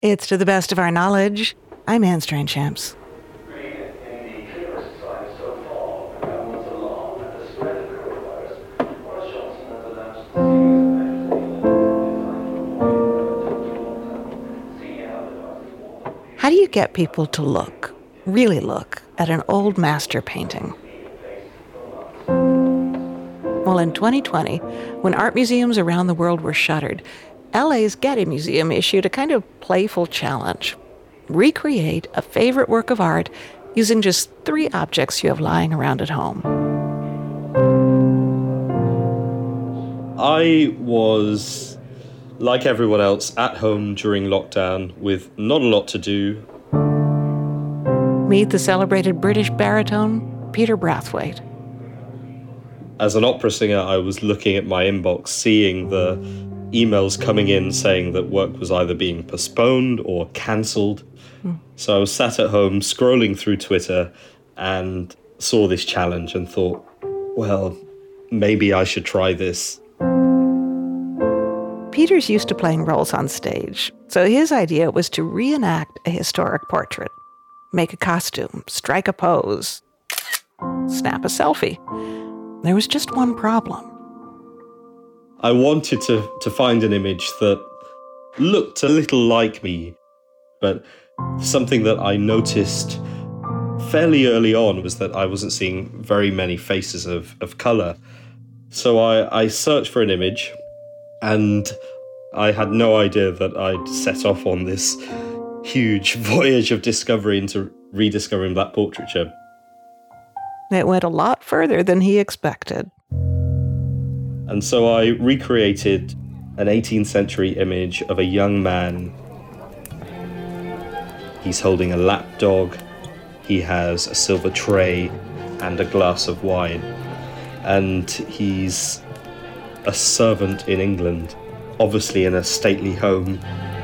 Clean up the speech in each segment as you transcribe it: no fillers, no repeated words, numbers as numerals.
It's To the Best of Our Knowledge. I'm Anne Strainchamps. How do you get people to look, really look, at an old master painting? Well, in 2020, when art museums around the world were shuttered, LA's Getty Museum issued a kind of playful challenge. Recreate a favorite work of art using just 3 objects you have lying around at home. I was, like everyone else, at home during lockdown with not a lot to do. Meet the celebrated British baritone, Peter Brathwaite. As an opera singer, I was looking at my inbox, seeing the emails coming in saying that work was either being postponed or cancelled. So I was sat at home scrolling through Twitter and saw this challenge and thought, well, maybe I should try this. Peter's used to playing roles on stage, so his idea was to reenact a historic portrait. Make a costume, strike a pose, snap a selfie. There was just one problem. I wanted to find an image that looked a little like me, but something that I noticed fairly early on was that I wasn't seeing very many faces of colour. So I searched for an image, and I had no idea that I'd set off on this huge voyage of discovery into rediscovering black portraiture. It went a lot further than he expected. And so I recreated an 18th century image of a young man. He's holding a lapdog, he has a silver tray and a glass of wine, and he's a servant in England, obviously in a stately home.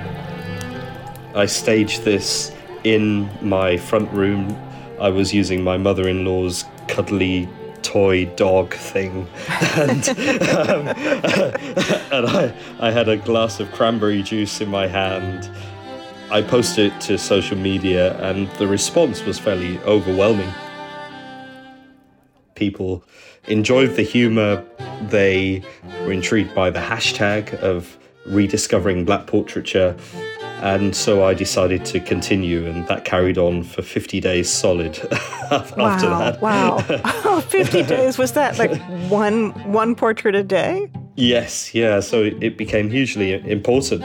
I staged this in my front room. I was using my mother-in-law's cuddly toy dog thing, and I had a glass of cranberry juice in my hand. I posted it to social media, and the response was fairly overwhelming. People enjoyed the humour. They were intrigued by the hashtag of rediscovering black portraiture, and so I decided to continue, and that carried on for 50 days solid after that. Wow. 50 days. Was that like one portrait a day? Yes, yeah. So it became hugely important.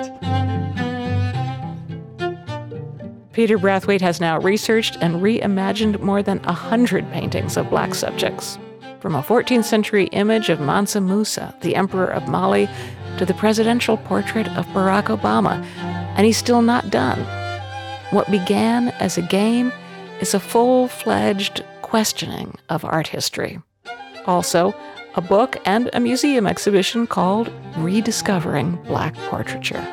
Peter Brathwaite has now researched and reimagined more than 100 paintings of black subjects. From a 14th century image of Mansa Musa, the Emperor of Mali, to the presidential portrait of Barack Obama. And he's still not done. What began as a game is a full-fledged questioning of art history. Also, a book and a museum exhibition called Rediscovering Black Portraiture.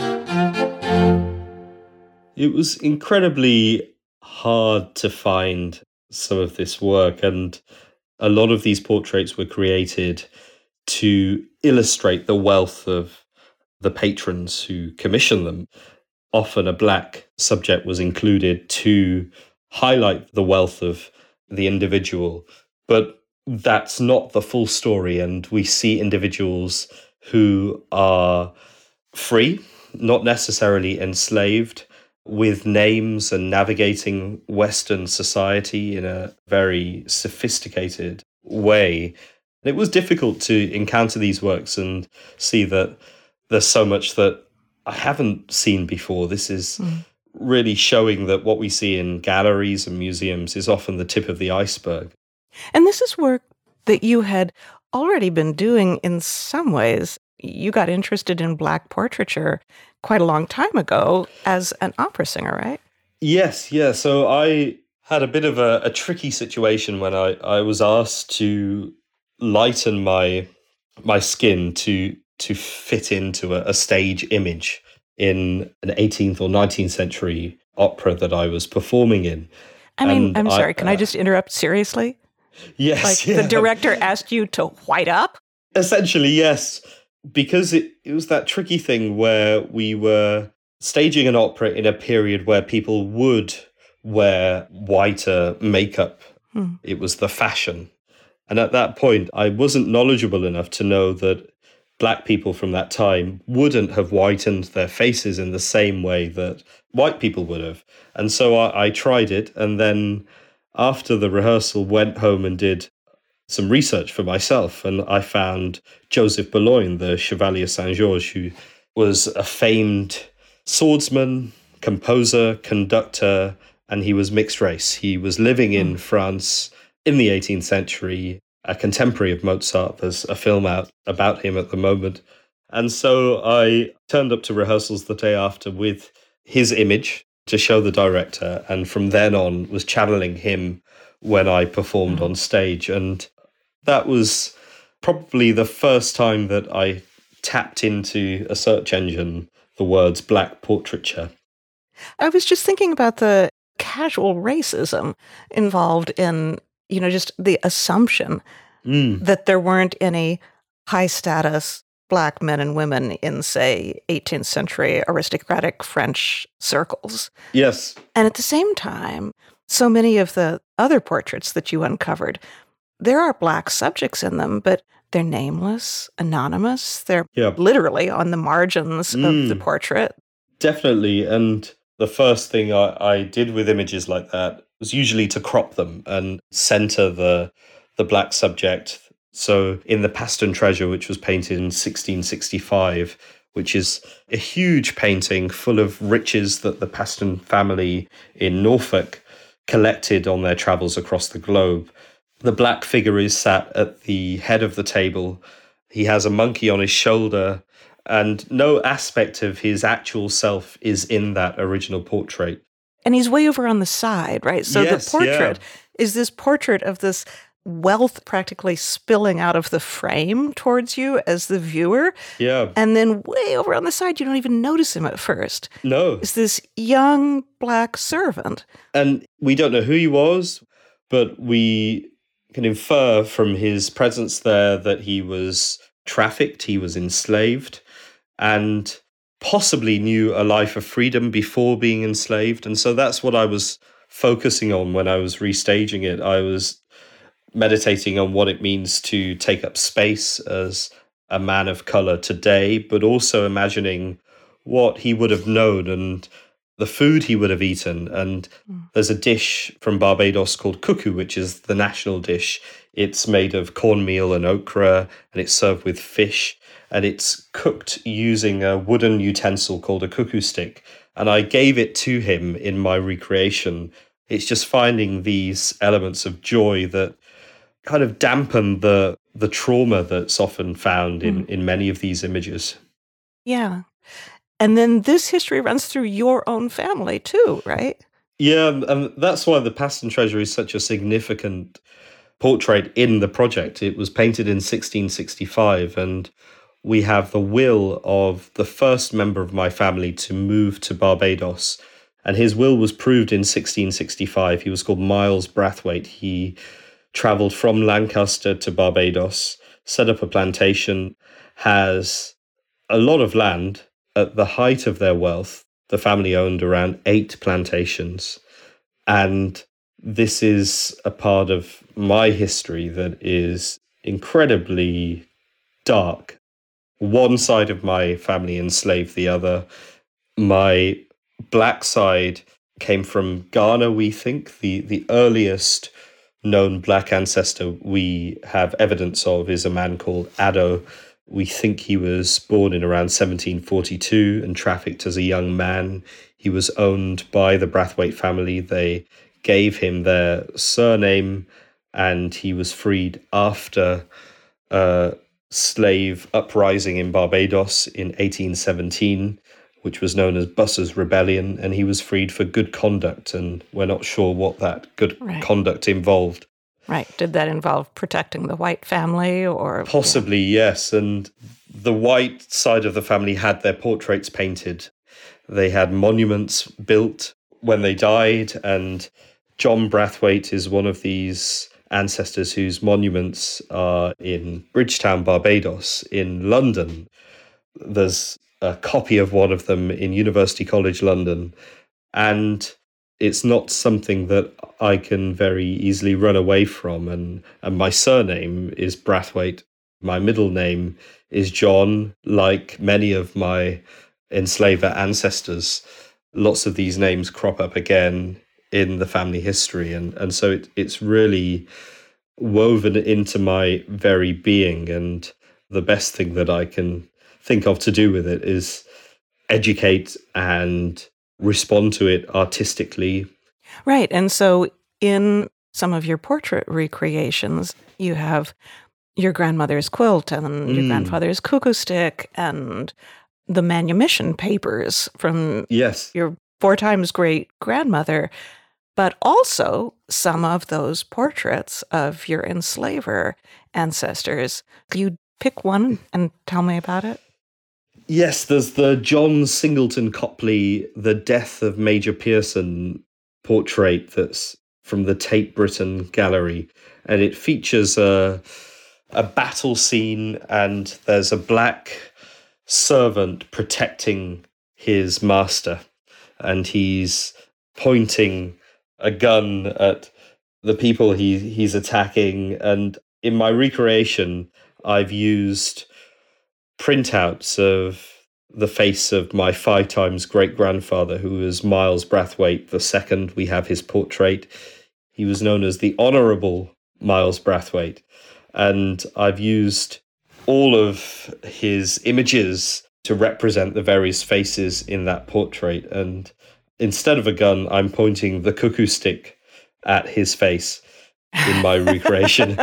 It was incredibly hard to find some of this work, and a lot of these portraits were created to illustrate the wealth of the patrons who commissioned them. Often a black subject was included to highlight the wealth of the individual, but that's not the full story, and we see individuals who are free, not necessarily enslaved, with names and navigating Western society in a very sophisticated way. It was difficult to encounter these works and see that there's so much that I haven't seen before. This is really showing that what we see in galleries and museums is often the tip of the iceberg. And this is work that you had already been doing in some ways. You got interested in black portraiture quite a long time ago as an opera singer, right? Yes, yeah. So I had a bit of a tricky situation when I was asked to lighten my skin to fit into a stage image in an 18th or 19th century opera that I was perforing in. I mean, I'm sorry, can I just interrupt seriously? Yes. The director asked you to white up? Essentially, yes. Because it was that tricky thing where we were staging an opera in a period where people would wear whiter makeup. It was the fashion. And at that point, I wasn't knowledgeable enough to know that Black people from that time wouldn't have whitened their faces in the same way that white people would have. And so I tried it. And then after the rehearsal, went home and did some research for myself. And I found Joseph Boulogne, the Chevalier Saint-Georges, who was a famed swordsman, composer, conductor, and he was mixed race. He was living in France in the 18th century, a contemporary of Mozart. There's a film out about him at the moment. And so I turned up to rehearsals the day after with his image to show the director. And from then on was channeling him when I performed on stage. And that was probably the first time that I tapped into a search engine the words Black portraiture. I was just thinking about the casual racism involved in, just the assumption that there weren't any high status Black men and women in, say, 18th century aristocratic French circles. Yes. And at the same time, so many of the other portraits that you uncovered, there are Black subjects in them, but they're nameless, anonymous. They're literally on the margins of the portrait. Definitely. And the first thing I did with images like that was usually to crop them and center the Black subject. So in the Paston Treasure, which was painted in 1665, which is a huge painting full of riches that the Paston family in Norfolk collected on their travels across the globe, the Black figure is sat at the head of the table. He has a monkey on his shoulder, and no aspect of his actual self is in that original portrait. And he's way over on the side, right? So the portrait is this portrait of this wealth practically spilling out of the frame towards you as the viewer. Yeah. And then way over on the side, you don't even notice him at first. No. It's this young Black servant. And we don't know who he was, but we can infer from his presence there that he was trafficked, he was enslaved, and possibly knew a life of freedom before being enslaved. And so that's what I was focusing on when I was restaging it. I was meditating on what it means to take up space as a man of color today, but also imagining what he would have known and the food he would have eaten. And there's a dish from Barbados called cuckoo, which is the national dish. It's made of cornmeal and okra, and it's served with fish, and it's cooked using a wooden utensil called a cuckoo stick. And I gave it to him in my recreation. It's just finding these elements of joy that kind of dampen the trauma that's often found in many of these images. Yeah. And then this history runs through your own family too, right? Yeah, and that's why the Paston Treasure is such a significant portrait in the project. It was painted in 1665, and we have the will of the first member of my family to move to Barbados. And his will was proved in 1665. He was called Miles Brathwaite. He traveled from Lancaster to Barbados, set up a plantation, has a lot of land. At the height of their wealth, the family owned around 8 plantations. And this is a part of my history that is incredibly dark. One side of my family enslaved the other. My Black side came from Ghana, we think. The earliest known Black ancestor we have evidence of is a man called Addo. We think he was born in around 1742 and trafficked as a young man. He was owned by the Brathwaite family. They gave him their surname, and he was freed after a slave uprising in Barbados in 1817, which was known as Busser's Rebellion, and he was freed for good conduct, and we're not sure what that good conduct involved. Right. Did that involve protecting the white family or? Possibly, yes. And the white side of the family had their portraits painted. They had monuments built when they died. And John Brathwaite is one of these ancestors whose monuments are in Bridgetown, Barbados, in London. There's a copy of one of them in University College London, and it's not something that I can very easily run away from. And my surname is Brathwaite. My middle name is John. Like many of my enslaver ancestors, lots of these names crop up again in the family history. And so it's really woven into my very being. And the best thing that I can think of to do with it is educate and respond to it artistically. Right. And so in some of your portrait recreations, you have your grandmother's quilt and your grandfather's cuckoo stick and the manumission papers from your 4 times great grandmother, but also some of those portraits of your enslaver ancestors. You pick one and tell me about it? Yes, there's the John Singleton Copley, The Death of Major Pearson portrait that's from the Tate Britain Gallery. And it features a battle scene, and there's a black servant protecting his master. And he's pointing a gun at the people he's attacking. And in my recreation, I've used printouts of the face of my 5 times great-grandfather, who was Miles Brathwaite II. We have his portrait. He was known as the Honourable Miles Brathwaite. And I've used all of his images to represent the various faces in that portrait. And instead of a gun, I'm pointing the cuckoo stick at his face in my recreation.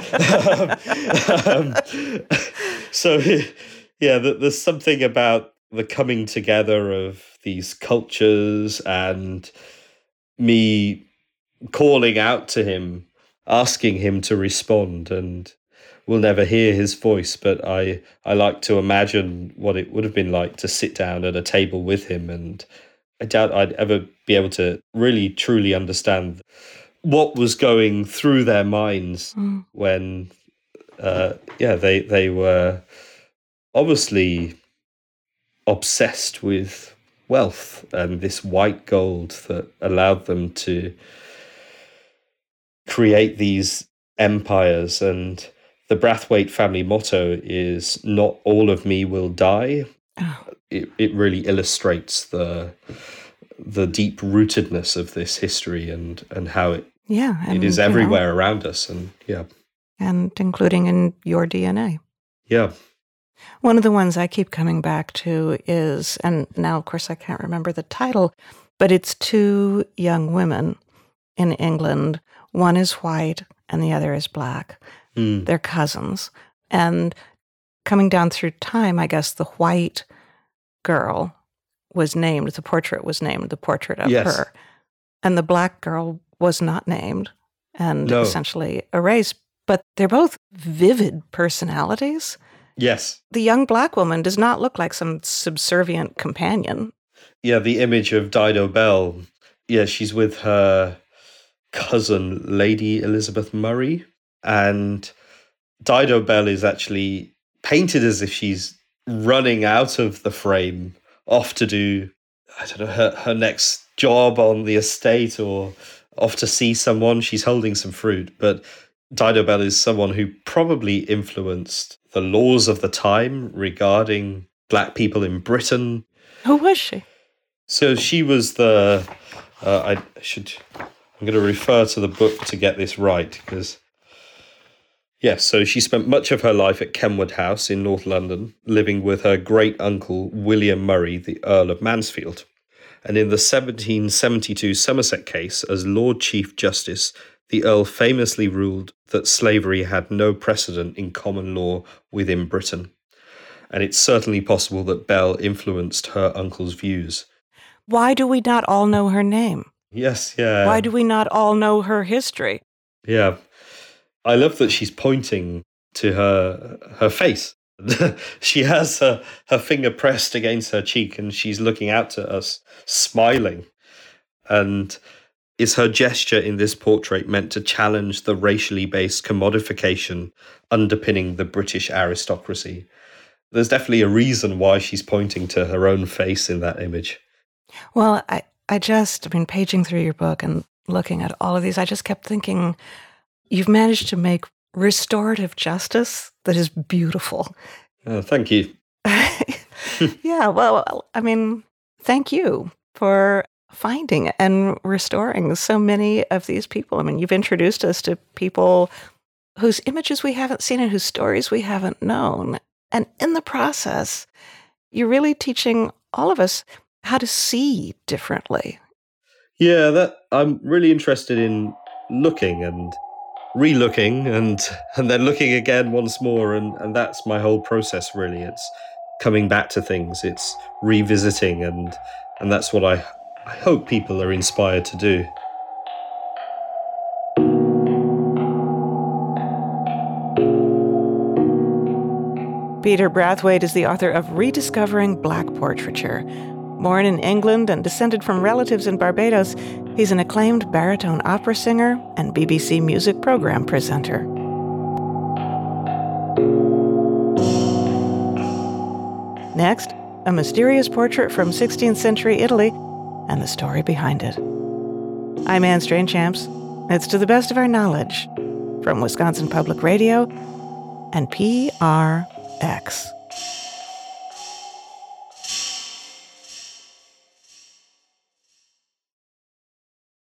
So, yeah, there's something about the coming together of these cultures and me calling out to him, asking him to respond, and we'll never hear his voice, but I like to imagine what it would have been like to sit down at a table with him, and I doubt I'd ever be able to really truly understand what was going through their minds when they were obviously obsessed with wealth and this white gold that allowed them to create these empires. And the Brathwaite family motto is "Not all of me will die." Oh. It really illustrates the deep rootedness of this history and how it is everywhere around us, and including in your DNA. Yeah. One of the ones I keep coming back to is, and now of course I can't remember the title, but it's 2 young women in England. One is white and the other is black. They're cousins. And coming down through time, I guess the white girl was named, the portrait was named, the portrait of her. And the black girl was not named and essentially erased. But they're both vivid personalities. Yes. The young black woman does not look like some subservient companion. Yeah, the image of Dido Bell. Yeah, she's with her cousin, Lady Elizabeth Murray. And Dido Bell is actually painted as if she's running out of the frame, off to do, I don't know, her next job on the estate or off to see someone. She's holding some fruit. But Dido Bell is someone who probably influenced the laws of the time regarding black people in Britain. Who was she? So she was I'm going to refer to the book to get this right, because so she spent much of her life at Kenwood House in North London, living with her great-uncle William Murray, the Earl of Mansfield. And in the 1772 Somerset case, as Lord Chief Justice, the Earl famously ruled that slavery had no precedent in common law within Britain. And it's certainly possible that Bell influenced her uncle's views. Why do we not all know her name? Yes, yeah. Why do we not all know her history? Yeah. I love that she's pointing to her face. She has her finger pressed against her cheek and she's looking out to us, smiling. And is her gesture in this portrait meant to challenge the racially based commodification underpinning the British aristocracy? there's definitely a reason why she's pointing to her own face in that image. Well, I mean, paging through your book and looking at all of these, I just kept thinking, you've managed to make restorative justice that is beautiful. Thank you. Yeah, well, I mean, thank you for finding and restoring so many of these people. I mean, you've introduced us to people whose images we haven't seen and whose stories we haven't known. And in the process, you're really teaching all of us how to see differently. Yeah, that I'm really interested in looking and re-looking and then looking again once more, and that's my whole process really. It's coming back to things, it's revisiting, and that's what I hope people are inspired to do. Peter Brathwaite is the author of Rediscovering Black Portraiture. Born in England and descended from relatives in Barbados, he's an acclaimed baritone opera singer and BBC music program presenter. Next, a mysterious portrait from 16th century Italy and the story behind it. I'm Anne Strainchamps. It's To the Best of Our Knowledge from Wisconsin Public Radio and PRX.